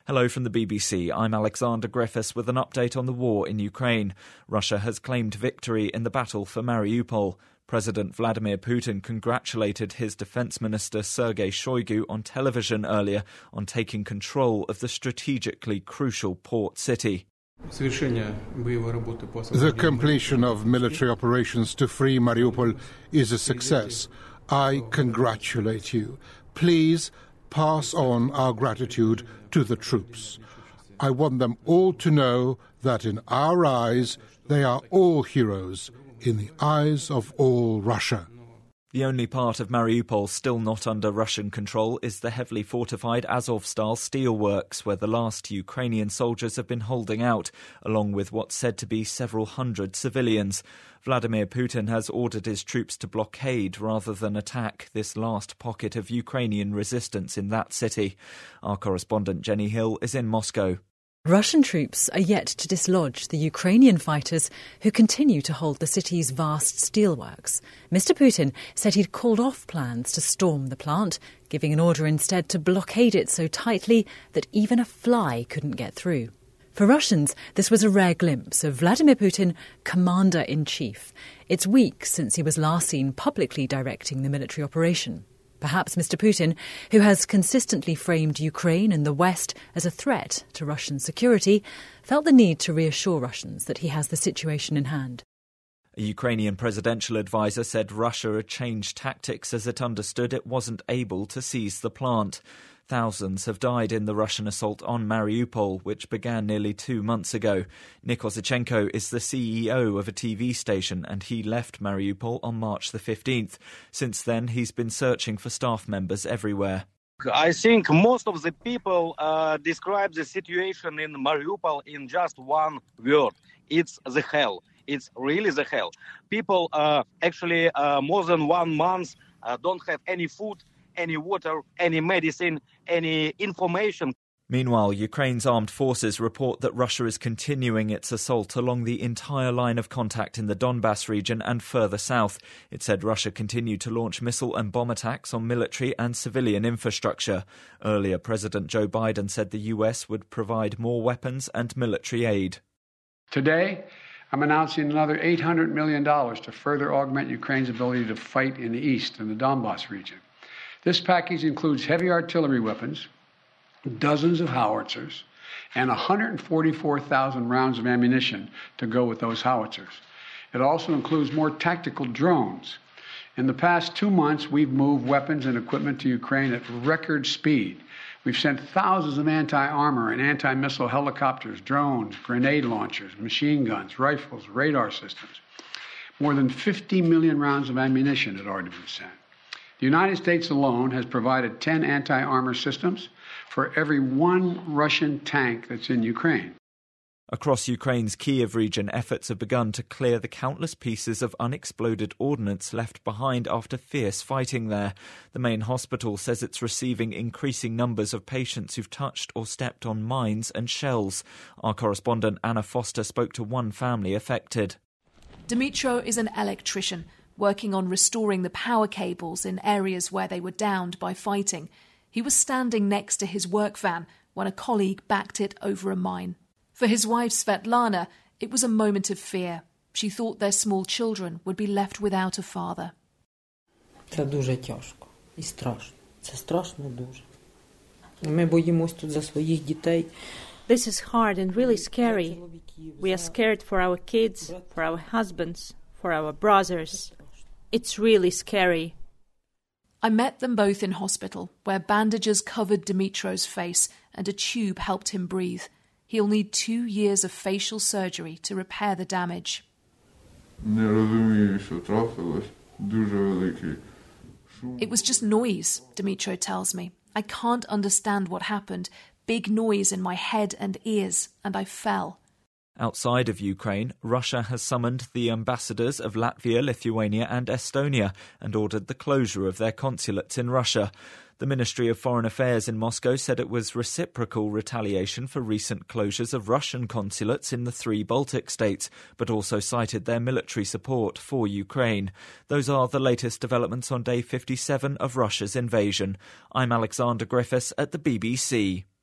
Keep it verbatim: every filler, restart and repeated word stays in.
Hello from the B B C. I'm Alexander Griffiths with an update on the war in Ukraine. Russia has claimed victory in the battle for Mariupol. President Vladimir Putin congratulated his defence minister Sergei Shoigu on television earlier on taking control of the strategically crucial port city. The completion of military operations to free Mariupol is a success. I congratulate you. Please pass on our gratitude to the troops. I want them all to know that in our eyes they are all heroes, in the eyes of all Russia. The only part of Mariupol still not under Russian control is the heavily fortified Azovstal steelworks, where the last Ukrainian soldiers have been holding out, along with what's said to be several hundred civilians. Vladimir Putin has ordered his troops to blockade rather than attack this last pocket of Ukrainian resistance in that city. Our correspondent Jenny Hill is in Moscow. Russian troops are yet to dislodge the Ukrainian fighters who continue to hold the city's vast steelworks. Mister Putin said he'd called off plans to storm the plant, giving an order instead to blockade it so tightly that even a fly couldn't get through. For Russians, this was a rare glimpse of Vladimir Putin, commander-in-chief. It's weeks since he was last seen publicly directing the military operation. Perhaps Mister Putin, who has consistently framed Ukraine and the West as a threat to Russian security, felt the need to reassure Russians that he has the situation in hand. A Ukrainian presidential advisor said Russia had changed tactics as it understood it wasn't able to seize the plant. Thousands have died in the Russian assault on Mariupol, which began nearly two months ago. Nick Ozichenko is the C E O of a T V station, and he left Mariupol on March the fifteenth. Since then, he's been searching for staff members everywhere. I think most of the people uh, describe the situation in Mariupol in just one word. It's the hell. It's really the hell. People uh, actually uh, more than one month uh, don't have any food, any water, any medicine, any information. Meanwhile, Ukraine's armed forces report that Russia is continuing its assault along the entire line of contact in the Donbas region and further south. It said Russia continued to launch missile and bomb attacks on military and civilian infrastructure. Earlier, President Joe Biden said the U S would provide more weapons and military aid. Today, I'm announcing another eight hundred million dollars to further augment Ukraine's ability to fight in the east in the Donbas region. This package includes heavy artillery weapons, dozens of howitzers, and one hundred forty-four thousand rounds of ammunition to go with those howitzers. It also includes more tactical drones. In the past two months, we've moved weapons and equipment to Ukraine at record speed. We've sent thousands of anti-armor and anti-missile helicopters, drones, grenade launchers, machine guns, rifles, radar systems. More than fifty million rounds of ammunition had already been sent. The United States alone has provided ten anti-armor systems for every one Russian tank that's in Ukraine. Across Ukraine's Kyiv region, efforts have begun to clear the countless pieces of unexploded ordnance left behind after fierce fighting there. The main hospital says it's receiving increasing numbers of patients who've touched or stepped on mines and shells. Our correspondent Anna Foster spoke to one family affected. Dmytro is an electrician, working on restoring the power cables in areas where they were downed by fighting. He was standing next to his work van when a colleague backed it over a mine. For his wife Svetlana, it was a moment of fear. She thought their small children would be left without a father. Це дуже тяжко і страшно. Це страшно дуже. Ми боїмось тут за своїх дітей. This is hard and really scary. We are scared for our kids, for our husbands, for our brothers. It's really scary. I met them both in hospital, where bandages covered Dmytro's face and a tube helped him breathe. He'll need two years of facial surgery to repair the damage. It was just noise, Dmytro tells me. I can't understand what happened. Big noise in my head and ears, and I fell. Outside of Ukraine, Russia has summoned the ambassadors of Latvia, Lithuania and Estonia and ordered the closure of their consulates in Russia. The Ministry of Foreign Affairs in Moscow said it was reciprocal retaliation for recent closures of Russian consulates in the three Baltic states, but also cited their military support for Ukraine. Those are the latest developments on day fifty-seven of Russia's invasion. I'm Alexander Griffiths at the B B C.